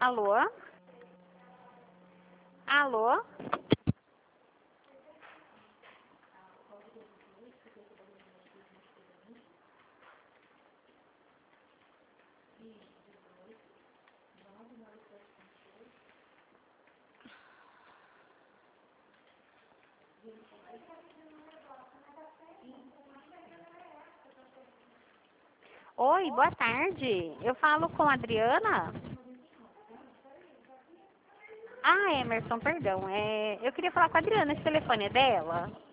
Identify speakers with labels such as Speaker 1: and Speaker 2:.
Speaker 1: Alô? Alô? Oi, boa tarde. Eu falo com a Adriana? Ah, Emerson, perdão. Eu queria falar com a Adriana, esse telefone é dela?